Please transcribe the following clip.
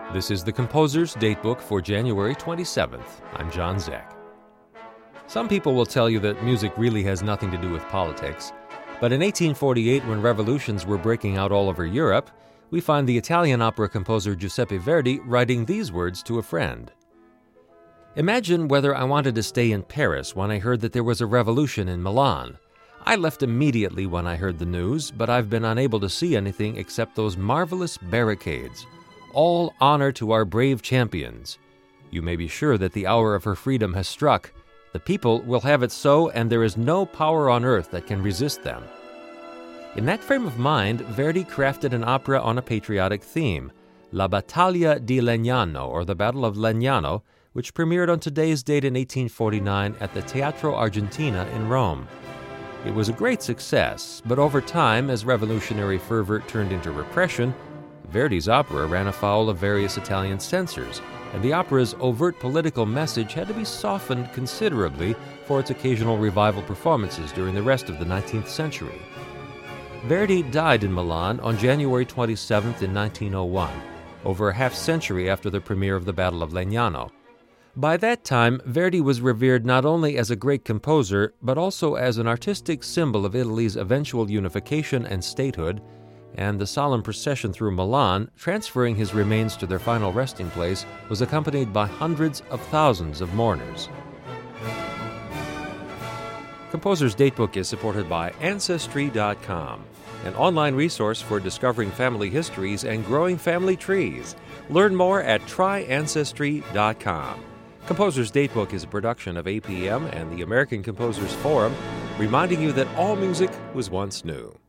This is the Composer's Datebook for January 27th. I'm John Zek. Some people will tell you that music really has nothing to do with politics, but in 1848, when revolutions were breaking out all over Europe, we find the Italian opera composer Giuseppe Verdi writing these words to a friend. Imagine whether I wanted to stay in Paris when I heard that there was a revolution in Milan. I left immediately when I heard the news, but I've been unable to see anything except those marvelous barricades. All honor to our brave champions. You may be sure that the hour of her freedom has struck. The people will have it so, and there is no power on earth that can resist them. In that frame of mind, Verdi crafted an opera on a patriotic theme, La Battaglia di Legnano, or the Battle of Legnano, which premiered on today's date in 1849 at the Teatro Argentina in Rome. It was a great success, but over time, as revolutionary fervor turned into repression, Verdi's opera ran afoul of various Italian censors, and the opera's overt political message had to be softened considerably for its occasional revival performances during the rest of the 19th century. Verdi died in Milan on January 27th in 1901, over a half-century after the premiere of the Battle of Legnano. By that time, Verdi was revered not only as a great composer, but also as an artistic symbol of Italy's eventual unification and statehood, and the solemn procession through Milan, transferring his remains to their final resting place, was accompanied by hundreds of thousands of mourners. Composer's Datebook is supported by Ancestry.com, an online resource for discovering family histories and growing family trees. Learn more at tryancestry.com. Composer's Datebook is a production of APM and the American Composers Forum, reminding you that all music was once new.